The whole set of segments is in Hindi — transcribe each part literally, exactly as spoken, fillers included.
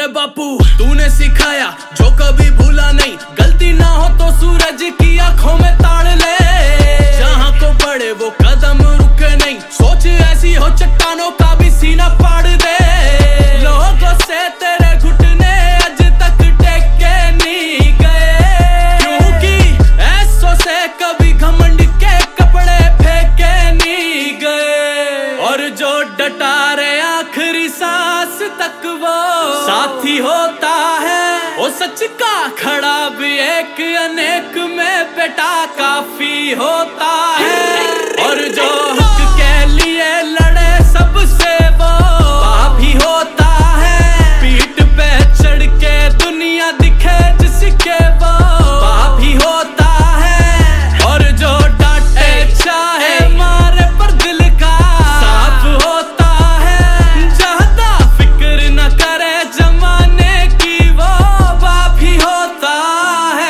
बापू तूने सिखाया जो कभी भूला नहीं, गलती ना हो तो सूरज की आंखों में ताड़ ले। जहाँ को बढ़े वो कदम रुके नहीं, सोच ऐसी हो चट्टानों का भी सीना फाड़ दे। लोगों से तेरे घुटने आज तक टेके नहीं गए, क्योंकि ऐसों से कभी घमंड के कपड़े फेंके नहीं गए। और जो डटा रहे आखिरी सांस तक वो साथी होता है, वो सच का खड़ा भी एक अनेक में बेटा काफी होता है। और जो हक के लिए लड़े सबसे वो पापी होता है, पीठ पे चढ़ के दुनिया दिखे जिसके वो पापी होता है। और जो डांटे चाहे मारे पर दिल का साफ होता है, ज्यादा फिक्र न करे जमाने की वो बाप ही होता है।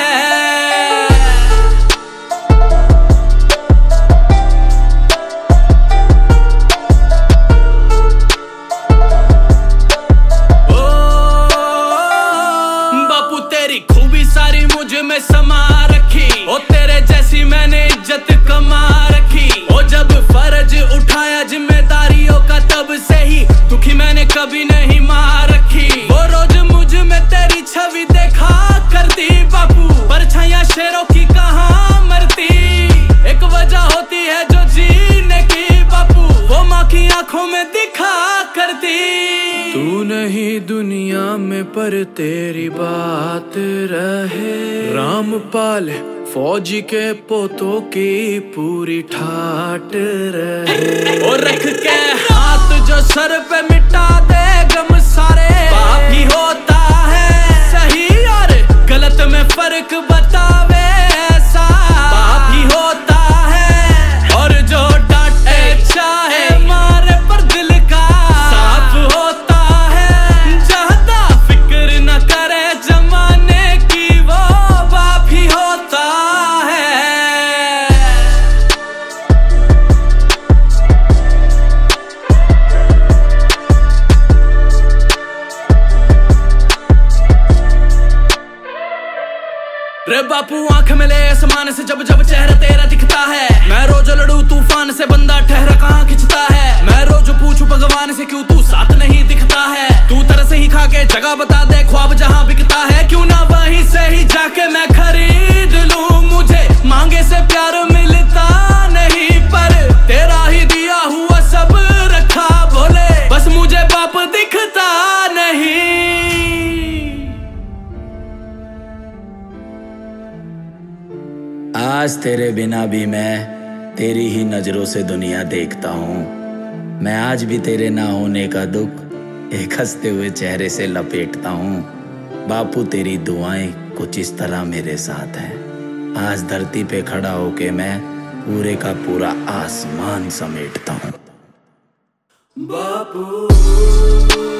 ओ बापू तेरी खूबी सारी मुझ में समा रखी, ओ तेरे जैसी मैंने इज्जत कमा रखी। ओ जब फर्ज उठाया जिम्मेदारियों का तब से ही दुखी मैंने कभी नहीं मार रखी। वो रोज मुझ में तेरी छवि देखा करती बापू, परछाइयां शेरों की कहाँ मरती। एक वजह होती है जो जीने की बापू, वो माँ की आंखों में दिखा करती। तू नहीं दुनिया में पर तेरी बात रहे, रामपाल फौजी के पोतों की पूरी ठाट रहे। और रख के हाथ जो सर पे मिटा दे गम सारे पाप ही होता है, सही और गलत में फर्क बतावे ऐसा पाप ही होता है। और जो डांटे चाहे मारे पर दिल का साफ होता है, ज्यादा फिक्र न करे जमाने की वो बाप ही होता है। रे बापू आंख में ले आसमान से जब जब चेहरा तेरा दिखता है, मैं रोज लड़ू तूफान से बंदा ठहरा कहाँ खिंचता है। मैं रोज पूछू भगवान से क्यों तू साथ नहीं दिखता है, तू तरह से ही खा के जगह बता दे ख्वाब जहाँ बिकता है। क्यों ना वहीं से ही जाके मैं खरीद लूं, मुझे मांगे से प्यार मिलता नहीं पर तेरा ही दिया हुआ सब रखा भोले, बस मुझे बाप दिखता नहीं। आज तेरे बिना भी मैं तेरी ही नजरों से दुनिया देखता हूँ। मैं आज भी तेरे ना होने का दुख एक हंसते हुए चेहरे से लपेटता हूँ। बापू तेरी दुआएं कुछ इस तरह मेरे साथ हैं। आज धरती पे खड़ा होके मैं पूरे का पूरा आसमान समेटता हूँ। बापू